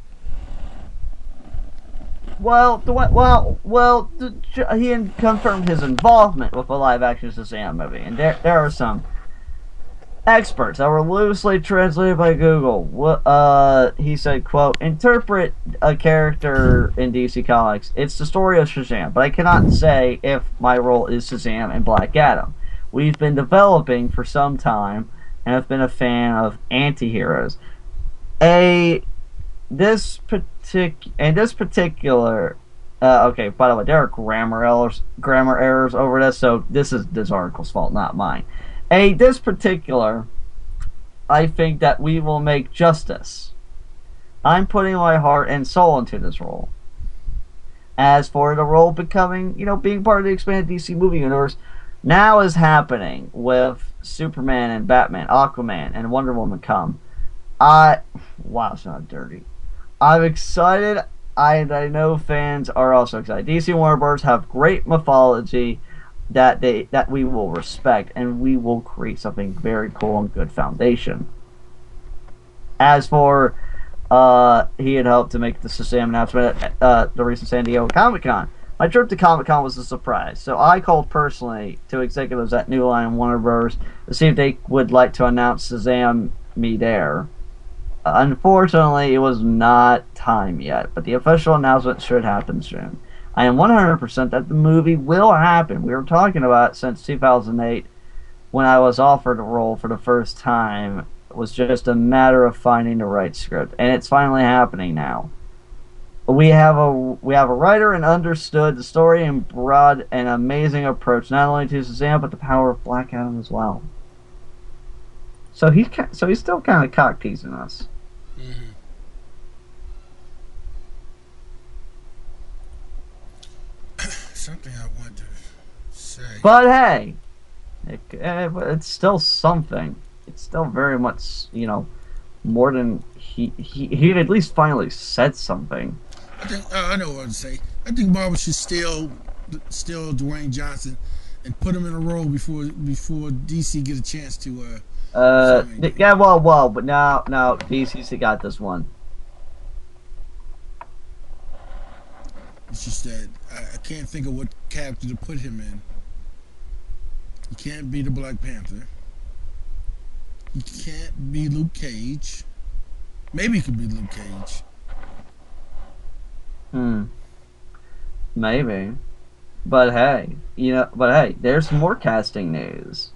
well, the, well, well, the, he confirmed his involvement with a live-action Shazam movie, and there, there are some experts that were loosely translated by Google. Uh, he said, quote, interpret a character in D C Comics. It's the story of Shazam, but I cannot say if my role is Shazam and Black Adam. We've been developing for some time and have been a fan of anti-heroes. A, this partic- and this particular, uh, okay, by the way, there are grammar errors, grammar errors over this, so this is this article's fault, not mine. A, this particular, I think that we will make justice. I'm putting my heart and soul into this role. As for the role becoming, you know, being part of the expanded D C movie universe, now is happening with Superman and Batman, Aquaman, and Wonder Woman come. I, wow, it's not dirty. I'm excited. I, I know fans are also excited. D C and Warner Bros. Have great mythology that they that we will respect, and we will create something very cool and good foundation. As for uh, he had hoped to make the Shazam announcement at uh, the recent San Diego Comic Con. My trip to Comic Con was a surprise, so I called personally to executives at New Line and Warner Bros. To see if they would like to announce Shazam me there. Uh, unfortunately, it was not time yet, but the official announcement should happen soon. I am one hundred percent that the movie will happen. We were talking about it since two thousand eight when I was offered a role for the first time. It was just a matter of finding the right script, and it's finally happening now. We have a we have a writer and understood the story and brought an amazing approach not only to Shazam but the power of Black Adam as well. So he's so he's still kind of cock teasing us. Mm-hmm. Something I want to say. But hey, it, it's still something. It's still very much, you know, more than he he he at least finally said something. I think uh, I know what to say. I think Marvel should steal steal Dwayne Johnson and put him in a role before before D C get a chance to. Uh, Uh, sign. th- yeah, well, well, but now now D C's got this one. It's just that I, I can't think of what character to put him in. He can't be the Black Panther. He can't be Luke Cage. Maybe he could be Luke Cage. Hmm. Maybe. But hey, you know, but hey, there's more casting news.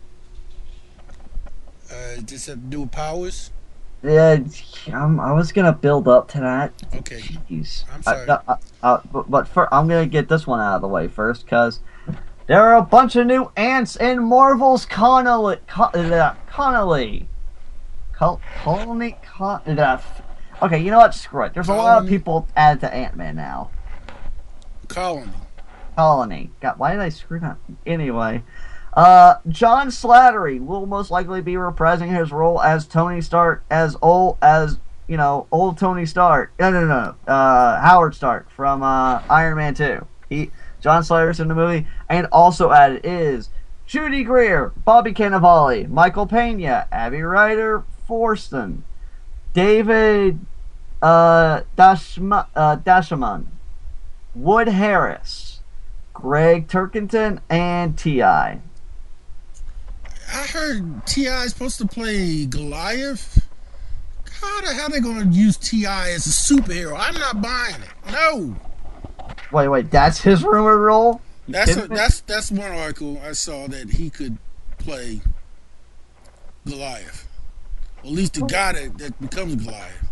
Uh, does that have to do with powers? Yeah, I'm, I was gonna build up to that. Okay. Jeez. I'm sorry. I, I, I, but, but for, I'm gonna get this one out of the way first, because There are a bunch of new ants in Marvel's Connolly. Con- uh, Connolly. Col- Colony. Con- uh, okay, you know what? Screw it. There's a lot of people added to Ant-Man now. Colony. Colony. God, why did I screw that? Anyway. Uh, John Slattery will most likely be reprising his role as Tony Stark, as old as, you know, old Tony Stark. No, no, no. no. Uh, Howard Stark from uh, Iron Man two. He, John Slattery's in the movie. And also added is Judy Greer, Bobby Cannavale, Michael Pena, Abby Ryder Forston, David uh, Dashma, uh, Dashaman, Wood Harris, Greg Turkington, and T I I heard T I is supposed to play Goliath. How the hell are they going to use T I as a superhero? I'm not buying it. No. Wait, wait, that's his rumored role? You That's a, kidding me? that's that's one article I saw that he could play Goliath. Or at least the guy that, that becomes Goliath.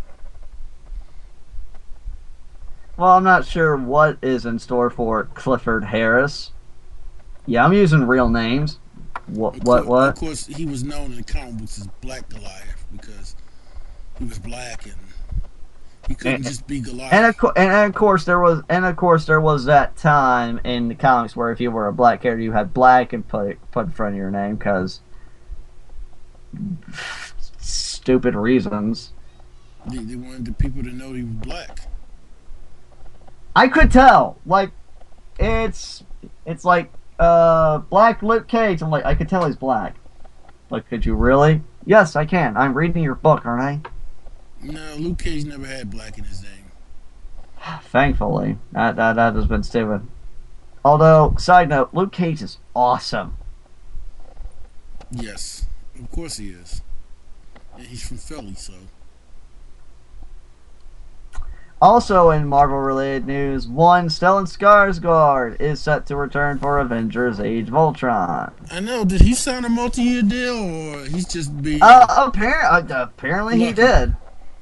Well, I'm not sure what is in store for Clifford Harris. Yeah, I'm using real names. What? Of What? course, What? Of course, he was known in the comic books as Black Goliath because he was black and he couldn't And- just be Goliath. And of, co- and of course there was, and of course there was that time in the comics where if you were a black character, you had black and put it, put in front of your name because stupid reasons. they, they wanted the people to know he was black. I could tell, like, it's it's like uh, Black Luke Cage. I'm like, I could tell he's black. Like, could you really? Yes, I can. I'm reading your book, aren't I? No, Luke Cage never had black in his name. Thankfully, that that that has been stupid. Although, side note, Luke Cage is awesome. Yes, of course he is. And he's from Philly, so. Also in Marvel-related news, one Stellan Skarsgård is set to return for Avengers: Age of Ultron. I know. Did he sign a multi-year deal, or he's just being? Uh, apparently, uh, apparently he Lucky. did.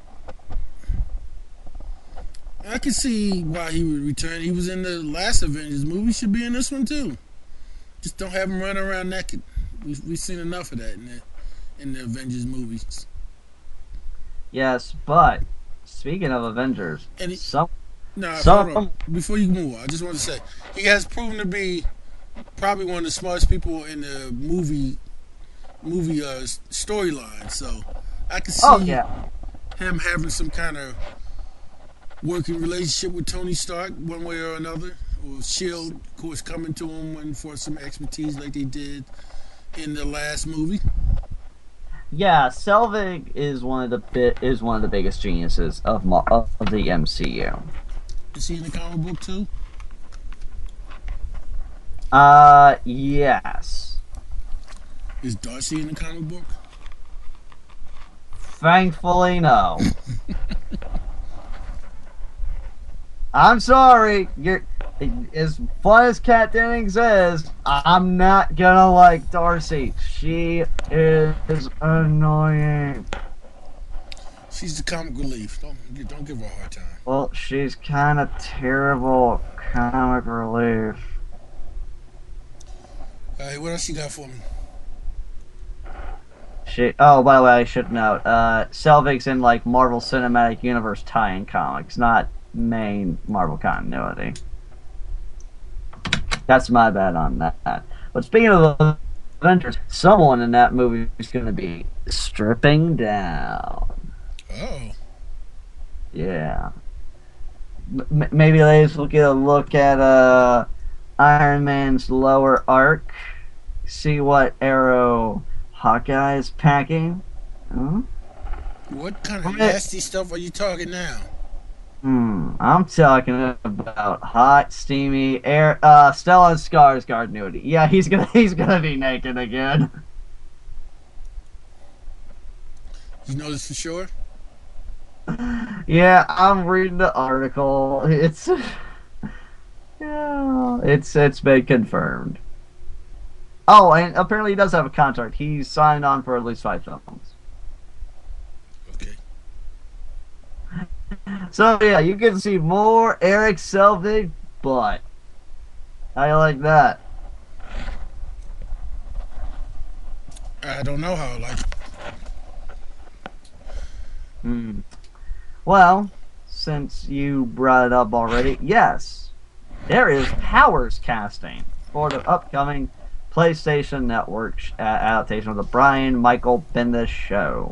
I can see why he would return. He was in the last Avengers movie. Should be in this one too. Just don't have him running around naked. We've we've seen enough of that in the in the Avengers movies. Yes, but speaking of Avengers, And he, some no, Some- hold on. Before you move on, I just want to say he has proven to be probably one of the smartest people in the movie movie uh, storyline. So I can see oh yeah, him having some kind of working relationship with Tony Stark, one way or another, or Shield, of course, coming to him when for some expertise like they did in the last movie. yeah. Selvig is one of the bit is one of the biggest geniuses of Ma- of the M C U. Is he in the comic book too? Uh, yes. Is Darcy in the comic book? Thankfully, no. I'm sorry. You're as fun as Kat Dennings is. I'm not gonna like Darcy. She is annoying. She's the comic relief. Don't don't give her a hard time. Well, she's kind of terrible comic relief. All right, what else you got for me? She. Oh, by the way, I should note. Uh, Selvig's in like Marvel Cinematic Universe tie-in comics, not main Marvel continuity. That's my bad on that. But speaking of Avengers, someone in that movie is going to be stripping down. Oh, Yeah. M- maybe ladies will get a look at uh, Iron Man's lower arc. See what arrow Hawkeye is packing. Hmm? what kind of Okay. nasty stuff are you talking now? Hmm, I'm talking about hot, steamy air. Uh, Stellan Skarsgård nudity. Yeah, he's gonna he's gonna be naked again. You know this for sure? Yeah, I'm reading the article. It's yeah, it's it's been confirmed. Oh, and apparently he does have a contract. He's signed on for at least five films. Okay. So yeah, you can see more Eric Selvig butt. How you like that? I don't know how I like it. Hmm. Well, since you brought it up already, yes, there is Powers casting for the upcoming PlayStation Network sh- uh, adaptation of the Brian Michael Bendis show.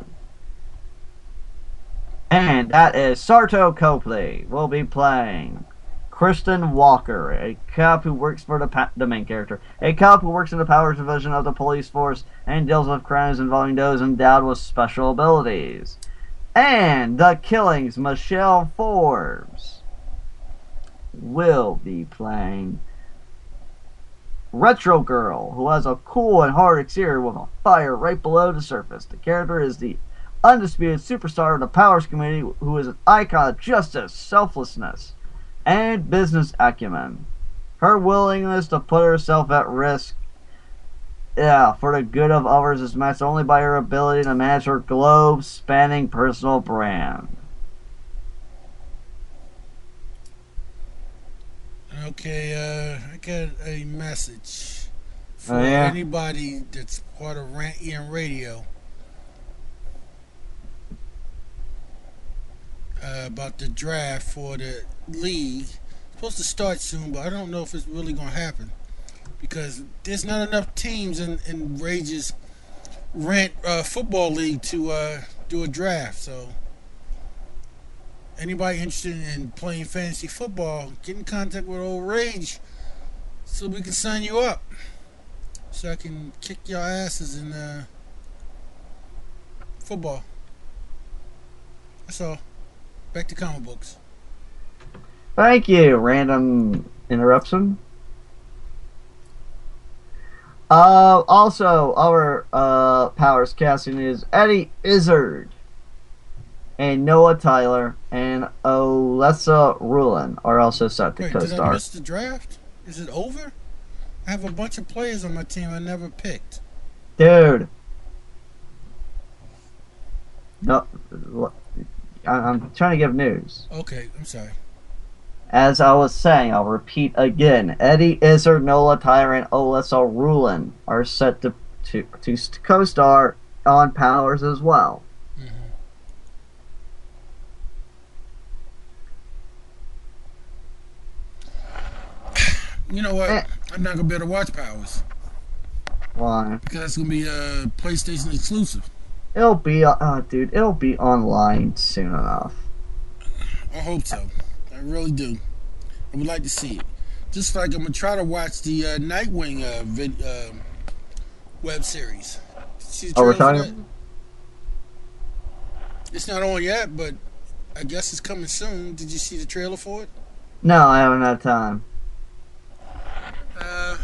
And that is Sarto Copley will be playing Kristen Walker, a cop who works for the, pa- the main character, a cop who works in the Powers Division of the police force and deals with crimes involving those endowed with special abilities. And The Killing's Michelle Forbes will be playing Retro Girl, who has a cool and hard exterior with a fire right below the surface. The character is the undisputed superstar of the Powers community, who is an icon of justice, selflessness, and business acumen. Her willingness to put herself at risk, yeah, for the good of others is matched only by her ability to manage her globe-spanning personal brand. Okay, uh, I got a message for Oh, yeah? anybody that's part of Rant Ian Radio uh, about the draft for the league. It's supposed to start soon, but I don't know if it's really going to happen because there's not enough teams in, in Rage's Rant uh, Football League to uh, do a draft. So anybody interested in playing fantasy football, get in contact with old Rage so we can sign you up. So I can kick your asses in uh, football. That's all. Back to comic books. Thank you. Random interruption. Uh, also, our uh, Powers casting is Eddie Izzard and Noah Tyler and Olesa Rulin are also set to Wait, did I co-star. miss the draft? Is it over? I have a bunch of players on my team I never picked. Dude. No, I- I'm trying to give news. Okay, I'm sorry. As I was saying, I'll repeat again. Eddie Izzard, Nola Tyler, and Olesa Rulin are set to, to, to co-star on Powers as well. Mm-hmm. You know what? Eh. I'm not going to be able to watch Powers Why? because that's going to be a PlayStation exclusive. It'll be, uh, dude, it'll be online soon enough. I hope so. I really do. I would like to see it. Just like I'm going to try to watch the uh, Nightwing uh, vid- uh, web series. See the Oh, we're trailer for talking- that? It's not on yet, but I guess it's coming soon. Did you see the trailer for it? No, I haven't had time. Uh,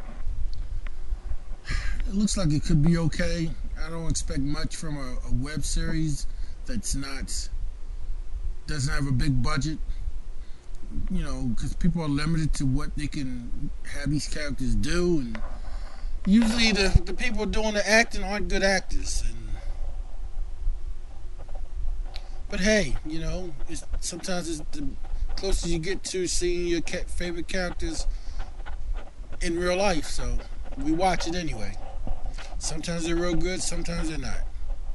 it looks like it could be okay. I don't expect much from a, a web series that's not doesn't have a big budget. You know, because people are limited to what they can have these characters do, and usually the the people doing the acting aren't good actors. And but hey, you know, it's, sometimes it's the closest you get to seeing your ca- favorite characters in real life, so we watch it anyway. Sometimes they're real good, sometimes they're not.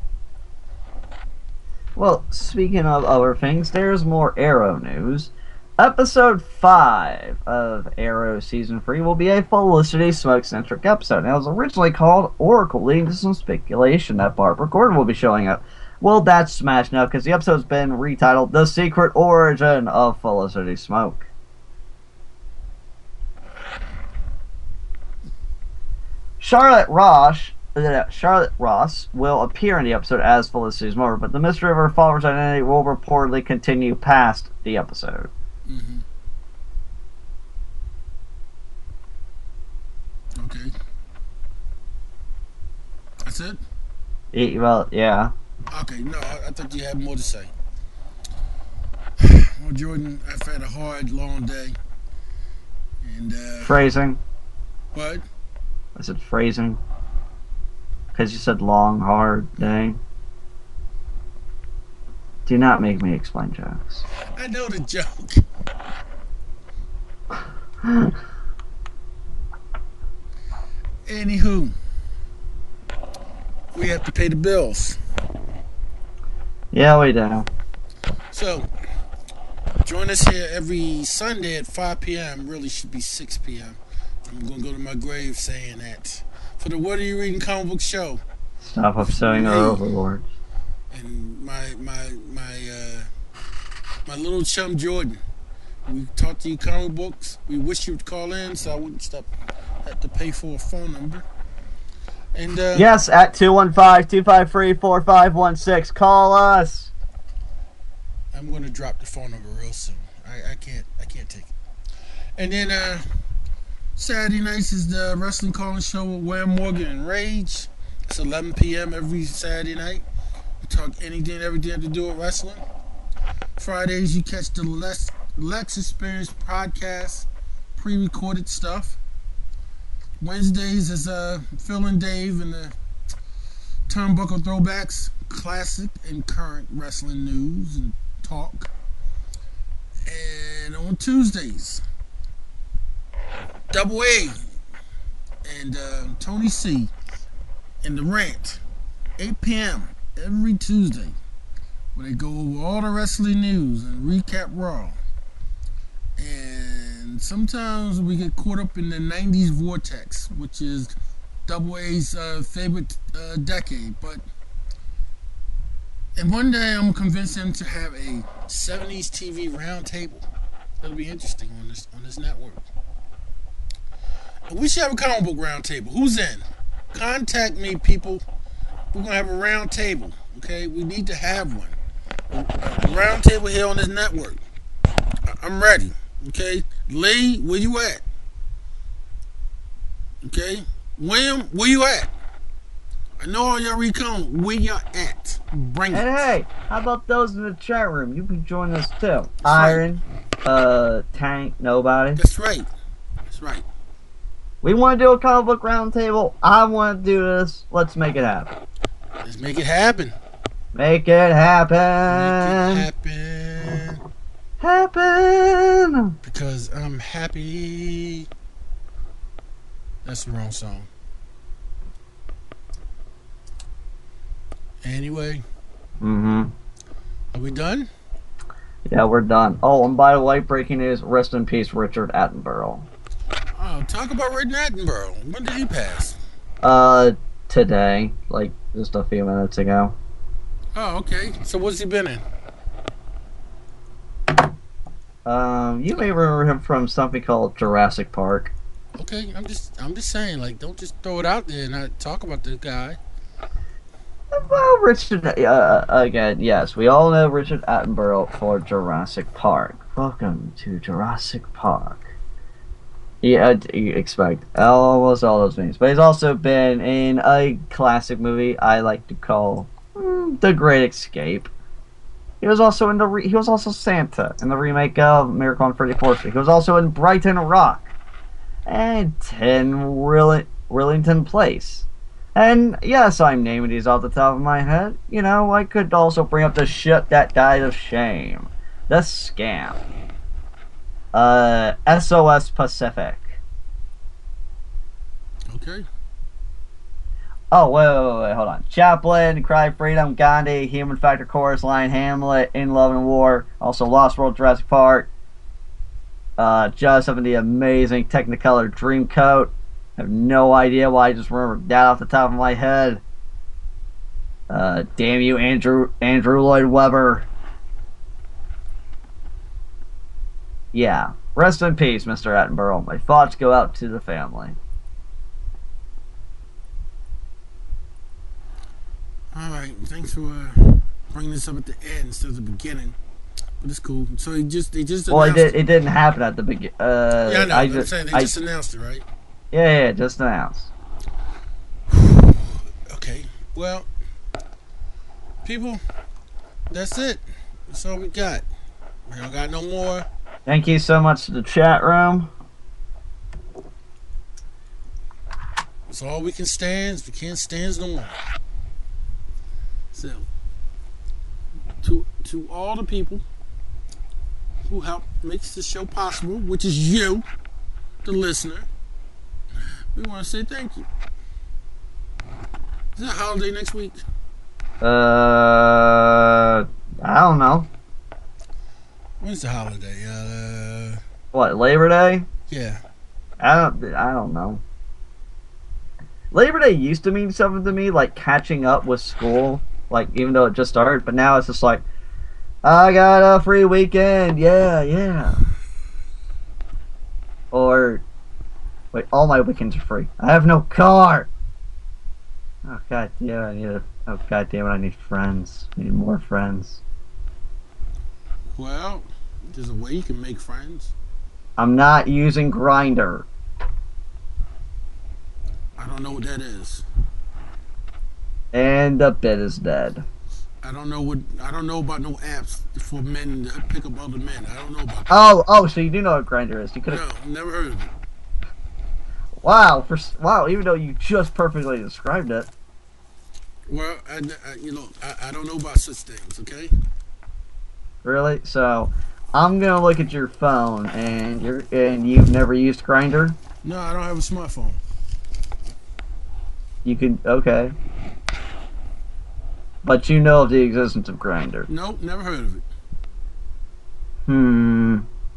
Well, speaking of other things, there's more Arrow news. Episode five of Arrow Season three will be a Felicity Smoke-centric episode. And it was originally called Oracle, leading to some speculation that Barbara Gordon will be showing up. Well, that's smashed now, because the episode's been retitled The Secret Origin of Felicity Smoke. Charlotte Ross, uh, Charlotte Ross will appear in the episode as Felicity's mother, but the mystery of her father's identity will reportedly continue past the episode. Mm-hmm. Okay. That's it? E- well, yeah. Okay, no, I, I thought you had more to say. Well, Jordan, I've had a hard, long day. And, uh, Phrasing. what? I said phrasing. Because you said long, hard day. Do not make me explain jokes. I know the joke. Anywho, we have to pay the bills. Yeah, we do. So, join us here every Sunday at five p.m. Really should be six p.m. I'm going to go to my grave saying that. For the What Are You Reading comic book show. Stop upsetting our overlords. And my my my uh, my little chum Jordan. We talk to you comic books. We wish you would call in so I wouldn't stop have to pay for a phone number. And uh, yes, at two one five, two five three, four five one six. Call us. I'm going to drop the phone number real soon. I, I can't I can't take it. And then uh, Saturday nights is the Wrestling Calling Show with Wham Morgan and Rage. It's eleven p.m. every Saturday night. We talk anything and everything to do with wrestling. Fridays you catch the Lex, Lex Experience podcast, pre-recorded stuff. Wednesdays is uh, Phil and Dave and the Turnbuckle Throwbacks, classic and current wrestling news and talk. And on Tuesdays, Double A and uh, Tony C and The Rant, eight p.m. every Tuesday, where they go over all the wrestling news and recap Raw. And sometimes we get caught up in the nineties vortex, which is Double A's uh, favorite uh, decade. But and one day I'm convinced him to have a seventies T V roundtable. That'll be interesting on this on this network. And we should have a comic book roundtable. Who's in? Contact me, people. We're gonna have a roundtable. Okay, we need to have one. A, a roundtable here on this network. I, I'm ready. Okay, Lee, where you at? Okay, William, where you at? I know all y'all recon. Where y'all at? Bring it. And hey, how about those in the chat room? You can join us too. That's Iron, right. uh, Tank, Nobody. That's right. That's right. We want to do a comic book roundtable. I want to do this. Let's make it happen. Let's make it happen. Make it happen. Make it happen. Happen. Because I'm happy. That's the wrong song. Anyway. Mm-hmm. Are we done? Yeah, we're done. Oh, and by the way, breaking news, rest in peace, Richard Attenborough. Oh, talk about Richard Attenborough. When did he pass? Uh, today. Like, just a few minutes ago. Oh, okay. So what's he been in? Um, you may remember him from something called Jurassic Park. Okay, I'm just I'm just saying, like, don't just throw it out there and not talk about this guy. Well, Richard, uh, again, yes, we all know Richard Attenborough for Jurassic Park. Welcome to Jurassic Park. Yeah, you expect almost all those things. But he's also been in a classic movie I like to call mm, The Great Escape. He was also in the re- he was also Santa in the remake of Miracle on thirty-fourth Street. He was also in Brighton Rock and ten Rill- Rillington Place. And yes, I'm naming these off the top of my head. You know, I could also bring up the ship that died of shame, The Scam, uh, S O S Pacific. Okay. Oh, wait, wait, wait, wait, hold on. Chaplin, Cry Freedom, Gandhi, Human Factor Chorus Line, Hamlet, In Love and War, also Lost World, Jurassic Park, uh, just having the amazing Technicolor Dreamcoat. I have no idea why I just remembered that off the top of my head. Uh, damn you, Andrew, Andrew Lloyd Webber. Yeah, rest in peace, Mister Attenborough. My thoughts go out to the family. Alright, thanks for uh, bringing this up at the end instead of the beginning. But it's cool. So he just, they just Well, it, did, it. it didn't happen at the beginning. Uh, yeah, I know. I I'm just, saying they I, just announced it, right? Yeah, yeah, just announced. Okay, well, people, that's it. That's all we got. We don't got no more. Thank you so much to the chat room. That's all we can stand. We can't stand no more. So, to to all the people who help makes the show possible, which is you, the listener, we want to say thank you. Is it a holiday next week? Uh, I don't know. When's the holiday? Uh, What, Labor Day? yeah. I don't. I don't know. Labor Day used to mean something to me, like catching up with school, like even though it just started. But now it's just like, I got a free weekend. Yeah, yeah. Or, wait, all my weekends are free. I have no car. Oh god damn! I need a. Oh god damn it! I need friends. I need more friends. Well, there's a way you can make friends. I'm not using Grindr. I don't know what that is. And the bit is dead. I don't know what. I don't know about no apps for men to pick up other men. I don't know about that. Oh, oh, so you do know what Grindr is? You could have. No, never heard of it. Wow, for wow, even though you just perfectly described it. Well, I, I you know, I, I don't know about such things. Okay. Really? So, I'm gonna look at your phone, and you're and you've never used Grindr. No, I don't have a smartphone. You can okay, but you know of the existence of Grindr. Nope, never heard of it. Hmm.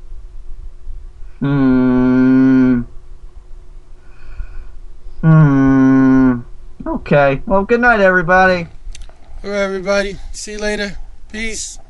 Hmm. Hmm. Okay. Well, good night, everybody. All right, everybody. See you later. Peace.